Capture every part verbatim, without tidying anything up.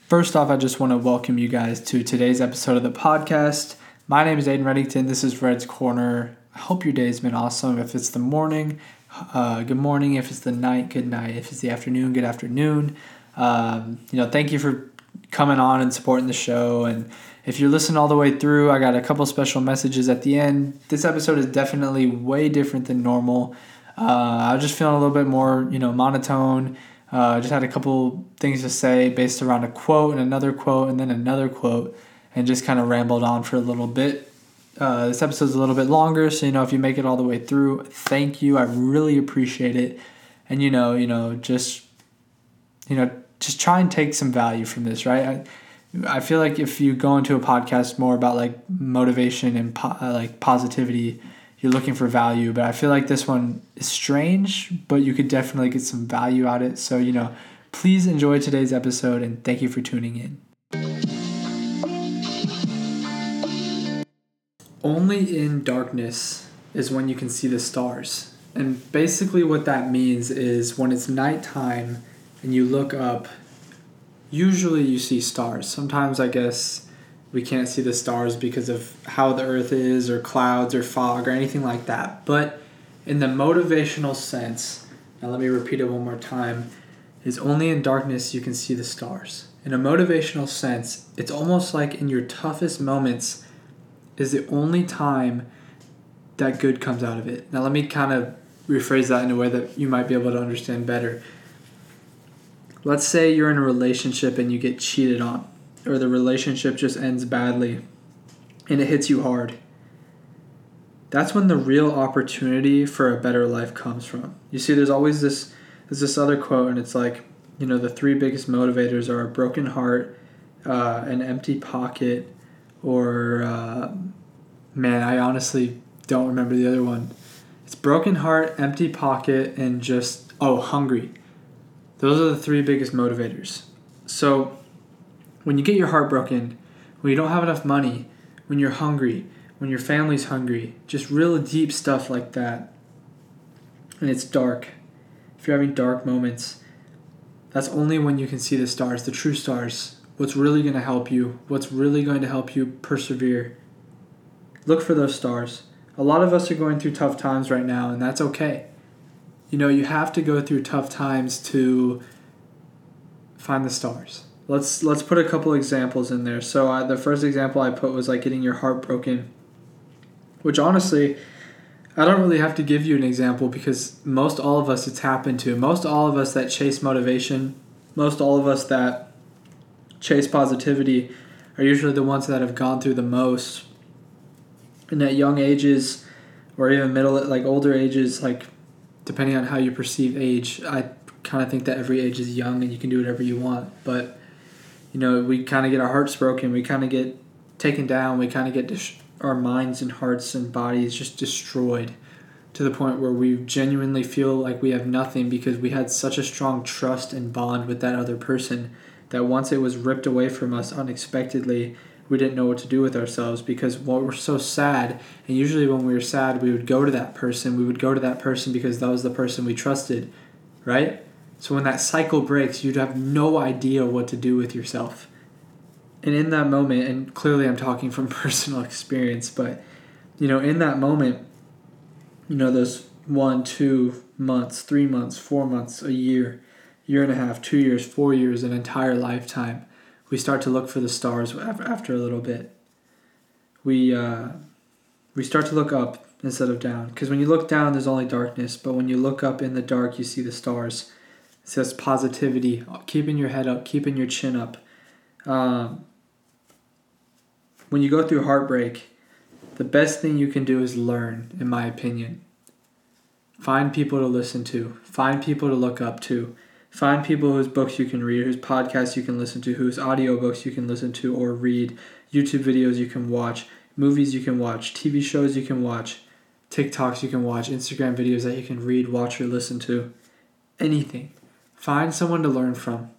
First off, I just want to welcome you guys to today's episode of the podcast. My name is Aiden Reddington. This is Red's Corner. I hope your day's been awesome. If it's the morning, uh, good morning. If it's the night, good night. If it's the afternoon, good afternoon. Um, you know, thank you for coming on and supporting the show. And if you're listening all the way through, I got a couple special messages at the end. This episode is definitely way different than normal. Uh, I was just feeling a little bit more, you know, monotone. I uh, just had a couple things to say based around a quote and another quote and then another quote, and just kind of rambled on for a little bit. Uh, this episode's a little bit longer, so, you know, if you make it all the way through, thank you. I really appreciate it. And, you know, you know, just, you know, just try and take some value from this, right? I, I feel like if you go into a podcast more about like motivation and po- uh, like positivity, you're looking for value, but I feel like this one is strange, but you could definitely get some value out of it. So, you know, please enjoy today's episode and thank you for tuning in. Only in darkness is when you can see the stars. And basically what that means is when it's nighttime and you look up, usually you see stars. Sometimes I guess we can't see the stars because of how the earth is or clouds or fog or anything like that. But in the motivational sense, now let me repeat it one more time, is only in darkness you can see the stars. In a motivational sense, it's almost like in your toughest moments is the only time that good comes out of it. Now let me kind of rephrase that in a way that you might be able to understand better. Let's say you're in a relationship and you get cheated on, or the relationship just ends badly and it hits you hard. That's when the real opportunity for a better life comes from. You see, there's always this there's this other quote, and it's like, you know, the three biggest motivators are a broken heart, uh, an empty pocket, or uh, man, I honestly don't remember the other one. It's broken heart, empty pocket, and just, oh, hungry. Those are the three biggest motivators. So when you get your heart broken, when you don't have enough money, when you're hungry, when your family's hungry, just real deep stuff like that, and it's dark, if you're having dark moments, that's only when you can see the stars, the true stars, what's really going to help you, what's really going to help you persevere. Look for those stars. A lot of us are going through tough times right now, and that's okay. You know, you have to go through tough times to find the stars. Let's let's put a couple examples in there. So uh, the first example I put was like getting your heart broken, which honestly, I don't really have to give you an example because most all of us it's happened to. Most all of us that chase motivation, most all of us that chase positivity are usually the ones that have gone through the most. And at young ages or even middle, like older ages, like depending on how you perceive age, I kind of think that every age is young and you can do whatever you want. But you know, we kind of get our hearts broken. We kind of get taken down. We kind of get dis- our minds and hearts and bodies just destroyed to the point where we genuinely feel like we have nothing because we had such a strong trust and bond with that other person that once it was ripped away from us unexpectedly, we didn't know what to do with ourselves because well, we're so sad. And usually when we were sad, we would go to that person. We would go to that person because that was the person we trusted, right? So when that cycle breaks, you'd have no idea what to do with yourself. And in that moment, and clearly I'm talking from personal experience, but, you know, in that moment, you know, those one, two months, three months, four months, a year, year and a half, two years, four years, an entire lifetime, we start to look for the stars after a little bit. We, uh, we start to look up instead of down. Because when you look down, there's only darkness. But when you look up in the dark, you see the stars. It says positivity, keeping your head up, keeping your chin up. Um, when you go through heartbreak, the best thing you can do is learn, in my opinion. Find people to listen to. Find people to look up to. Find people whose books you can read, whose podcasts you can listen to, whose audiobooks you can listen to or read, YouTube videos you can watch, movies you can watch, T V shows you can watch, TikToks you can watch, Instagram videos that you can read, watch, or listen to. Anything. Find someone to learn from.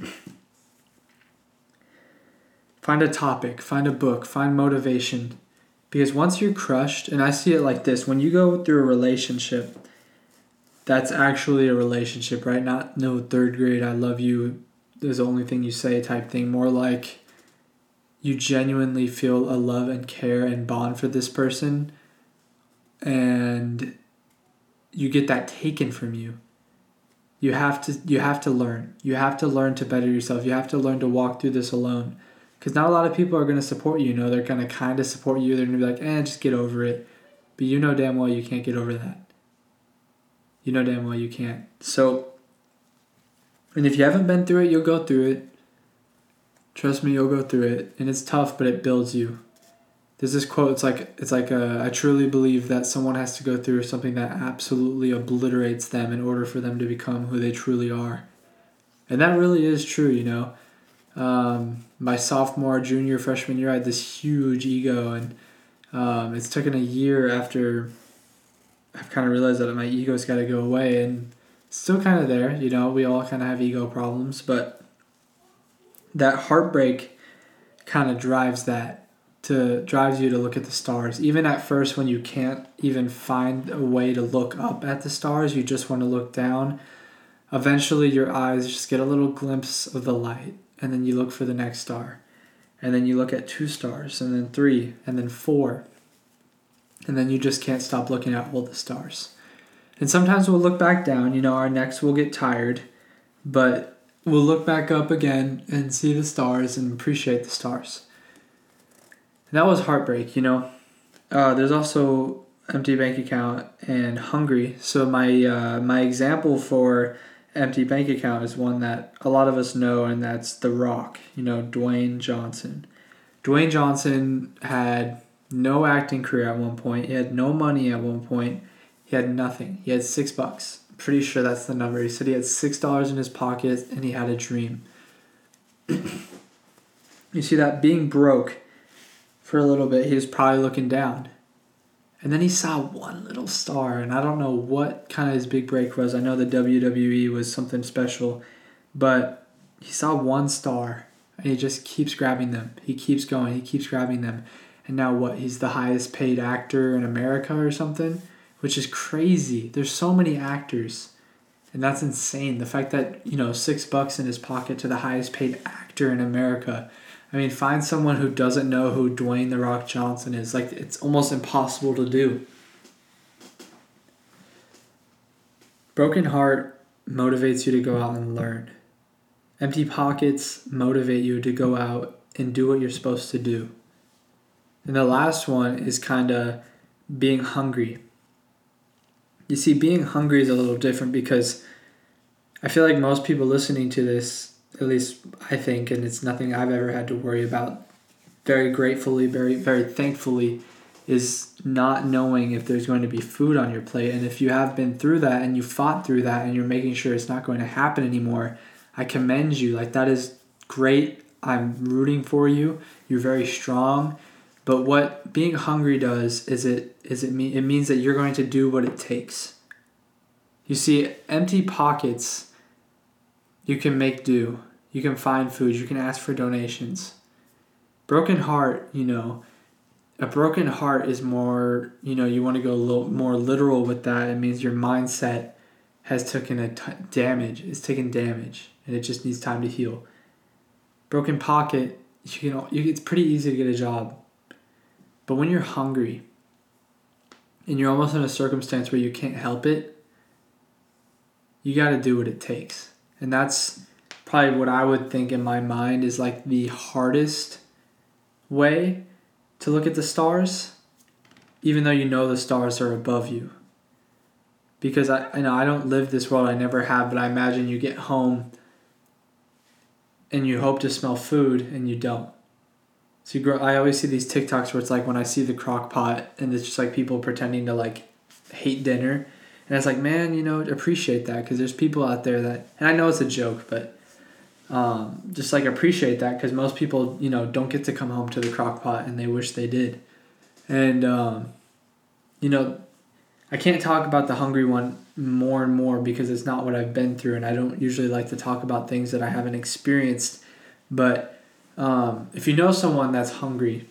Find a topic, find a book, find motivation. Because once you're crushed, and I see it like this, when you go through a relationship, that's actually a relationship, right? Not no third grade, I love you, is the only thing you say type thing. More like you genuinely feel a love and care and bond for this person, and you get that taken from you. You have to you have to learn. You have to learn to better yourself. You have to learn to walk through this alone. Because not a lot of people are going to support you. You know, they're going to kind of support you. They're going to be like, eh, just get over it. But you know damn well you can't get over that. You know damn well you can't. So, and if you haven't been through it, you'll go through it. Trust me, you'll go through it. And it's tough, but it builds you. There's this quote, it's like, it's like a, I truly believe that someone has to go through something that absolutely obliterates them in order for them to become who they truly are. And that really is true, you know. Um, my sophomore, junior, freshman year, I had this huge ego, and um, it's taken a year after I've kind of realized that my ego's got to go away, and it's still kind of there, you know. We all kind of have ego problems, but that heartbreak kind of drives that to drives you to look at the stars. Even at first, when you can't even find a way to look up at the stars, you just want to look down. Eventually, your eyes just get a little glimpse of the light. And then you look for the next star. And then you look at two stars, and then three, and then four. And then you just can't stop looking at all the stars. And sometimes we'll look back down, you know, our necks will get tired, but we'll look back up again and see the stars and appreciate the stars. And that was heartbreak, you know. Uh, there's also empty bank account and hungry. So my uh, my example for empty bank account is one that a lot of us know, and that's The Rock, you know, Dwayne Johnson. Dwayne Johnson had no acting career at one point. He had no money at one point. He had nothing. He had six bucks. I'm pretty sure that's the number. He said he had six dollars in his pocket and he had a dream. You see that being broke for a little bit, he was probably looking down. And then he saw one little star, and I don't know what kind of his big break was. I know the W W E was something special, but he saw one star, and he just keeps grabbing them. He keeps going. He keeps grabbing them. And now what? He's the highest paid actor in America or something, which is crazy. There's so many actors, and that's insane. The fact that, you know, six bucks in his pocket to the highest paid actor in America. I mean, find someone who doesn't know who Dwayne The Rock Johnson is. Like, it's almost impossible to do. Broken heart motivates you to go out and learn. Empty pockets motivate you to go out and do what you're supposed to do. And the last one is kind of being hungry. You see, being hungry is a little different because I feel like most people listening to this, at least I think, and it's nothing I've ever had to worry about, very gratefully, very, very thankfully, is not knowing if there's going to be food on your plate. And if you have been through that and you fought through that and you're making sure it's not going to happen anymore, I commend you. Like, that is great. I'm rooting for you. You're very strong. But what being hungry does is it is it mean it means that you're going to do what it takes. You see, empty pockets, you can make do. You can find food. You can ask for donations. Broken heart, you know, a broken heart is more, you know, you want to go a little more literal with that. It means your mindset has taken a t- damage. It's taken damage, and it just needs time to heal. Broken pocket, you know, you, it's pretty easy to get a job. But when you're hungry and you're almost in a circumstance where you can't help it, you got to do what it takes. And that's probably what I would think in my mind is like the hardest way to look at the stars, even though you know the stars are above you. Because I, I know I don't live this world, I never have, but I imagine you get home and you hope to smell food and you don't. So you grow, I always see these TikToks where it's like when I see the crock pot and it's just like people pretending to like hate dinner. And it's like, man, you know, appreciate that because there's people out there that, and I know it's a joke, but um, just like appreciate that because most people, you know, don't get to come home to the crock pot and they wish they did. And, um, you know, I can't talk about the hungry one more and more because it's not what I've been through. And I don't usually like to talk about things that I haven't experienced. But Um, if you know someone that's hungry,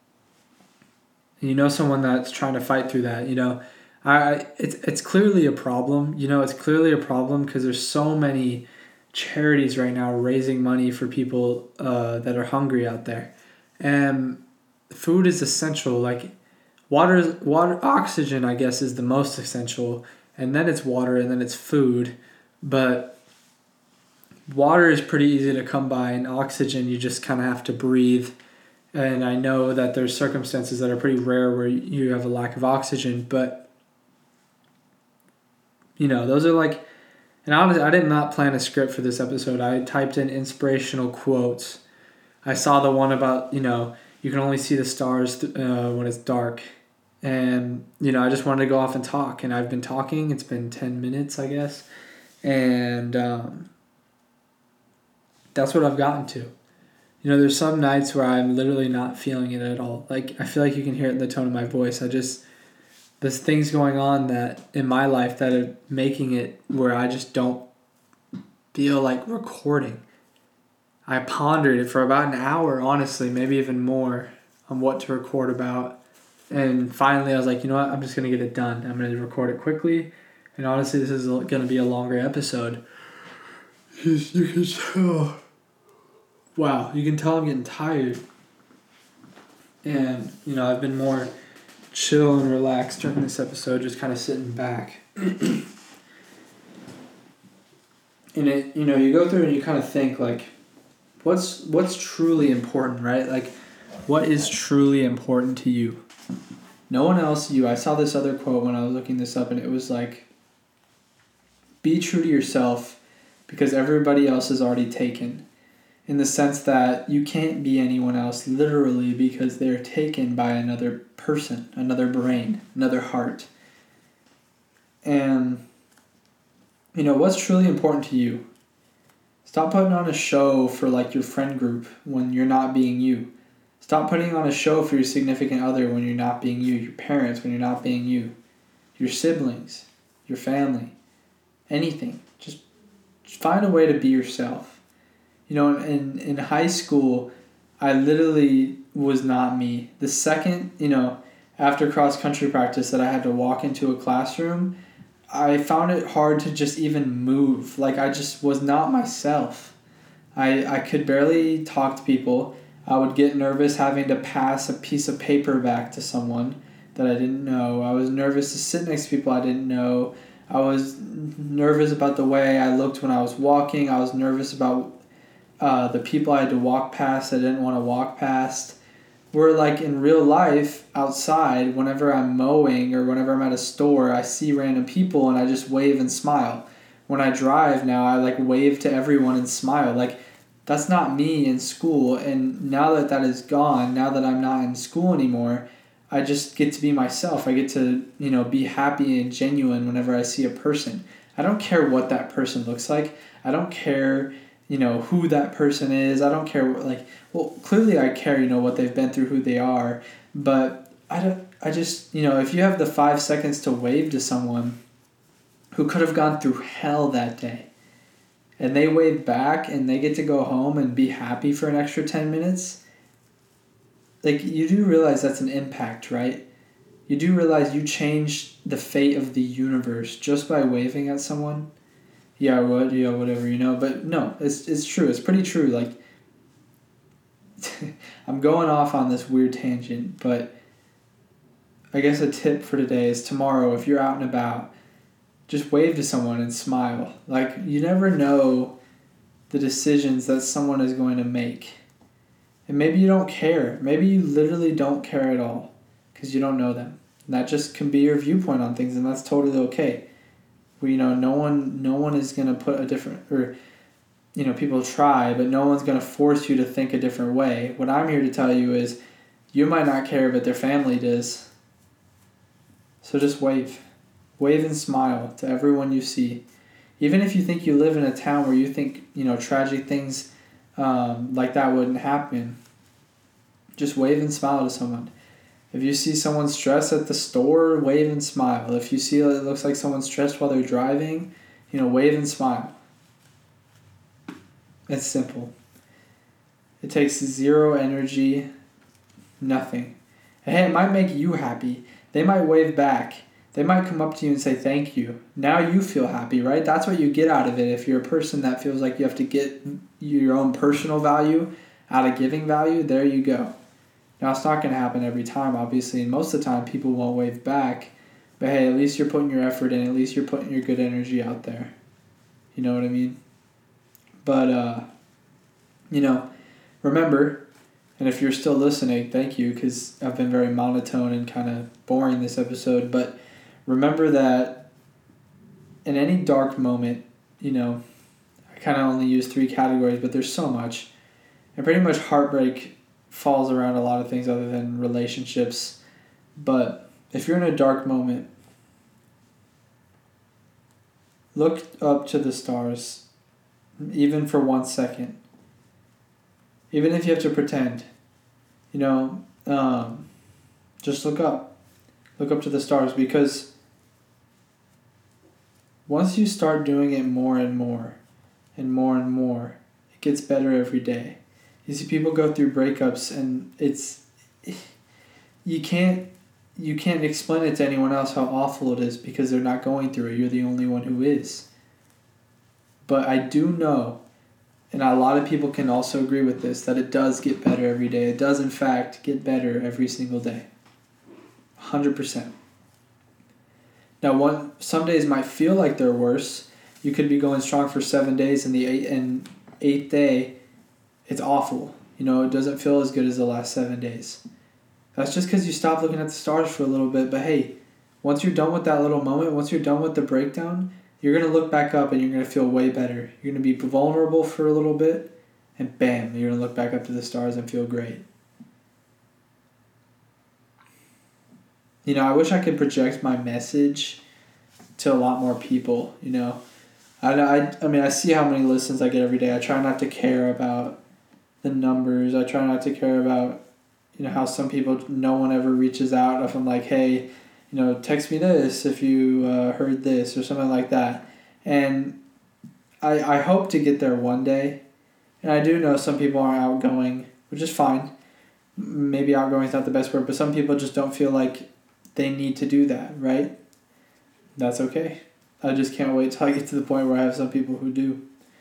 and you know someone that's trying to fight through that, you know, I it's it's clearly a problem. You know, it's clearly a problem because there's so many charities right now raising money for people uh, that are hungry out there. And food is essential. Like water, water, oxygen, I guess, is the most essential. And then it's water, and then it's food. But water is pretty easy to come by, and oxygen, you just kind of have to breathe. And I know that there's circumstances that are pretty rare where you have a lack of oxygen, but you know, those are like, and honestly, I did not plan a script for this episode. I typed in inspirational quotes. I saw the one about, you know, you can only see the stars uh, when it's dark. And, you know, I just wanted to go off and talk. And I've been talking. It's been ten minutes, I guess. And um, that's what I've gotten to. You know, there's some nights where I'm literally not feeling it at all. Like, I feel like you can hear it in the tone of my voice. I just... There's things going on that in my life that are making it where I just don't feel like recording. I pondered it for about an hour, honestly, maybe even more, on what to record about. And finally I was like, you know what, I'm just going to get it done. I'm going to record it quickly. And honestly, this is going to be a longer episode. You can tell. Wow, you can tell I'm getting tired. And, you know, I've been more chill and relaxed during this episode, just kind of sitting back. And it, you know, you go through and you kind of think like, what's what's truly important, right? Like, what is truly important to you? No one else, you. I saw this other quote when I was looking this up, and it was like, be true to yourself because everybody else is already taken. In the sense that you can't be anyone else literally because they're taken by another person, another brain, another heart. And, you know, what's truly important to you? Stop putting on a show for like your friend group when you're not being you. Stop putting on a show for your significant other when you're not being you, your parents when you're not being you, your siblings, your family, anything. Just, just find a way to be yourself. You know, in, in high school, I literally was not me. The second, you know, after cross-country practice that I had to walk into a classroom, I found it hard to just even move. Like, I just was not myself. I, I could barely talk to people. I would get nervous having to pass a piece of paper back to someone that I didn't know. I was nervous to sit next to people I didn't know. I was nervous about the way I looked when I was walking. I was nervous about Uh, the people I had to walk past I didn't want to walk past. Where like in real life outside, whenever I'm mowing or whenever I'm at a store, I see random people and I just wave and smile. When I drive now, I like wave to everyone and smile. Like, that's not me in school. And now that that is gone, now that I'm not in school anymore, I just get to be myself. I get to, you know, be happy and genuine whenever I see a person. I don't care what that person looks like. I don't care, you know, who that person is. I don't care what, like, well, clearly I care, you know, what they've been through, who they are, but I don't, I just, you know, if you have the five seconds to wave to someone who could have gone through hell that day and they wave back and they get to go home and be happy for an extra ten minutes, like, you do realize that's an impact, right? You do realize you changed the fate of the universe just by waving at someone. Yeah, what, yeah, whatever, you know. But no, it's it's true. It's pretty true. Like, I'm going off on this weird tangent, but I guess a tip for today is tomorrow, if you're out and about, just wave to someone and smile. Like, you never know the decisions that someone is going to make. And maybe you don't care. Maybe you literally don't care at all because you don't know them. And that just can be your viewpoint on things, and that's totally okay. You know, no one no one is going to put a different, or, you know, people try, but no one's going to force you to think a different way. What I'm here to tell you is you might not care, but their family does. So just wave. Wave and smile to everyone you see. Even if you think you live in a town where you think, you know, tragic things um, like that wouldn't happen, just wave and smile to someone. If you see someone stressed at the store, wave and smile. If you see it looks like someone's stressed while they're driving, you know, wave and smile. It's simple. It takes zero energy, nothing. And hey, it might make you happy. They might wave back. They might come up to you and say thank you. Now you feel happy, right? That's what you get out of it. If you're a person that feels like you have to get your own personal value out of giving value, there you go. Now, it's not going to happen every time, obviously, and most of the time people won't wave back. But hey, at least you're putting your effort in. At least you're putting your good energy out there. You know what I mean? But, uh, you know, remember, and if you're still listening, thank you, because I've been very monotone and kind of boring this episode, but remember that in any dark moment, you know, I kind of only use three categories, but there's so much. And pretty much heartbreak falls around a lot of things other than relationships. But if you're in a dark moment, look up to the stars, even for one second. Even if you have to pretend, you know, um, just look up. Look up to the stars, because once you start doing it more and more and more and more, it gets better every day. You see people go through breakups, and it's you can't you can't explain it to anyone else how awful it is, because they're not going through it. You're the only one who is. But I do know, and a lot of people can also agree with this, that it does get better every day. It does, in fact, get better every single day. one hundred percent. Now, one some days might feel like they're worse. You could be going strong for seven days, and the eight, and eighth day, it's awful. You know, it doesn't feel as good as the last seven days. That's just because you stop looking at the stars for a little bit. But hey, once you're done with that little moment, once you're done with the breakdown, you're going to look back up and you're going to feel way better. You're going to be vulnerable for a little bit, and bam, you're going to look back up to the stars and feel great. You know, I wish I could project my message to a lot more people, you know. I, I, I mean, I see how many listens I get every day. I try not to care about the numbers. I try not to care about, you know, how some people, no one ever reaches out if I'm like, hey, you know, text me this if you uh, heard this or something like that. And I, I hope to get there one day. And I do know some people are outgoing, which is fine. Maybe outgoing is not the best word, but some people just don't feel like they need to do that, right? That's okay. I just can't wait till I get to the point where I have some people who do.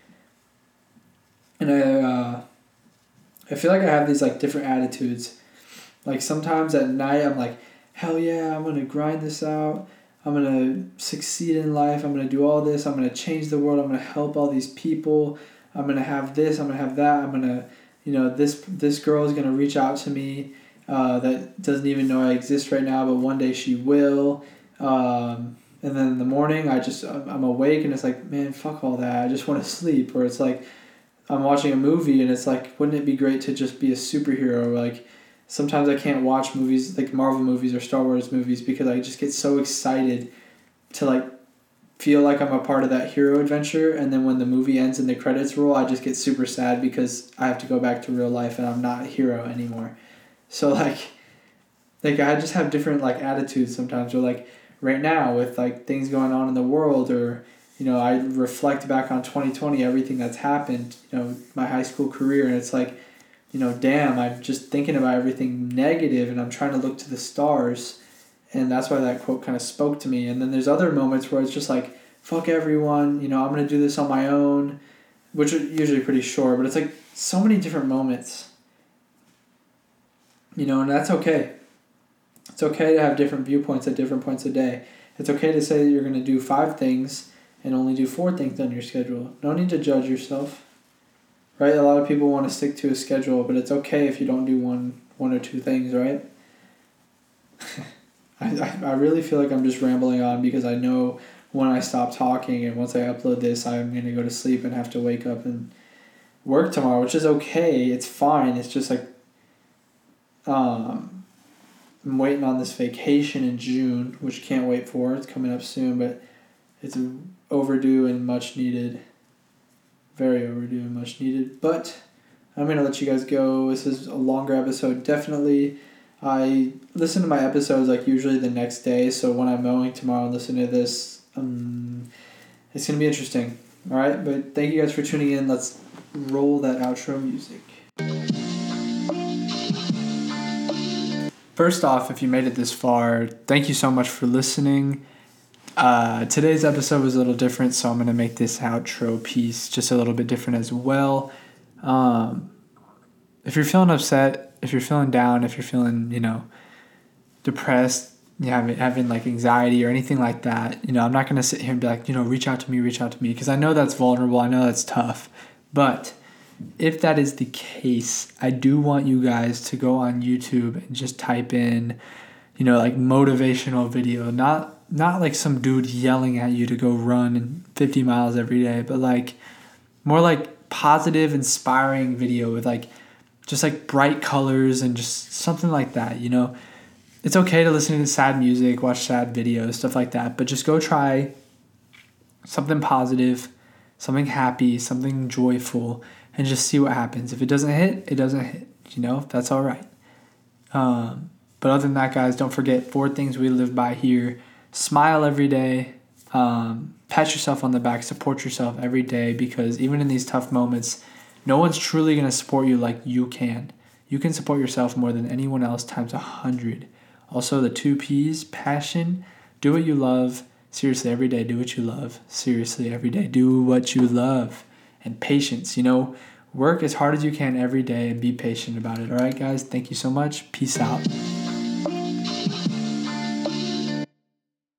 And I, uh, I feel like I have these like different attitudes. Like sometimes at night I'm like, hell yeah, I'm going to grind this out. I'm going to succeed in life. I'm going to do all this. I'm going to change the world. I'm going to help all these people. I'm going to have this. I'm going to have that. I'm going to, you know, this this girl is going to reach out to me uh, that doesn't even know I exist right now, but one day she will. Um, and then in the morning, I just, I'm awake and it's like, man, fuck all that. I just want to sleep. Or it's like, I'm watching a movie and it's like, wouldn't it be great to just be a superhero? Like, sometimes I can't watch movies like Marvel movies or Star Wars movies because I just get so excited to like feel like I'm a part of that hero adventure. And then when the movie ends and the credits roll, I just get super sad because I have to go back to real life and I'm not a hero anymore. So like, like I just have different like attitudes sometimes. Or like right now with like things going on in the world, or you know, I reflect back on twenty twenty, everything that's happened, you know, my high school career, and it's like, you know, damn, I'm just thinking about everything negative and I'm trying to look to the stars. And that's why that quote kind of spoke to me. And then there's other moments where it's just like, fuck everyone, you know, I'm going to do this on my own, which are usually pretty short, but it's like so many different moments, you know, and that's okay. It's okay to have different viewpoints at different points of day. It's okay to say that you're going to do five things and only do four things on your schedule. No need to judge yourself. Right? A lot of people want to stick to a schedule, but it's okay if you don't do one one or two things, right? I, I I really feel like I'm just rambling on because I know when I stop talking and once I upload this, I'm going to go to sleep and have to wake up and work tomorrow, which is okay. It's fine. It's just like um, I'm waiting on this vacation in June, which can't wait for. It's coming up soon, but it's overdue and much needed. Very overdue and much needed. But I'm going to let you guys go. This is a longer episode, definitely. I listen to my episodes like usually the next day, so when I'm mowing tomorrow and listen to this, um, it's going to be interesting. All right, but thank you guys for tuning in. Let's roll that outro music. First off, if you made it this far, thank you so much for listening. Uh, today's episode was a little different, so I'm going to make this outro piece just a little bit different as well. Um, if you're feeling upset, if you're feeling down, if you're feeling, you know, depressed, you having, having like anxiety or anything like that, you know, I'm not going to sit here and be like, you know, reach out to me, reach out to me, because I know that's vulnerable. I know that's tough. But if that is the case, I do want you guys to go on YouTube and just type in, you know, like motivational video, not not like some dude yelling at you to go run fifty miles every day, but like more like positive, inspiring video with like just like bright colors and just something like that, you know. It's okay to listen to sad music, watch sad videos, stuff like that, but just go try something positive, something happy, something joyful, and just see what happens. If it doesn't hit, it doesn't hit. You know, that's all right. Um, but other than that, guys, don't forget four things we live by here. Smile every day. Um, pat yourself on the back. Support yourself every day, because even in these tough moments, no one's truly going to support you like you can. You can support yourself more than anyone else times a hundred. Also, the two P's, passion, do what you love. Seriously, every day, do what you love. Seriously, every day, do what you love. And patience, you know, work as hard as you can every day and be patient about it. All right, guys, thank you so much. Peace out.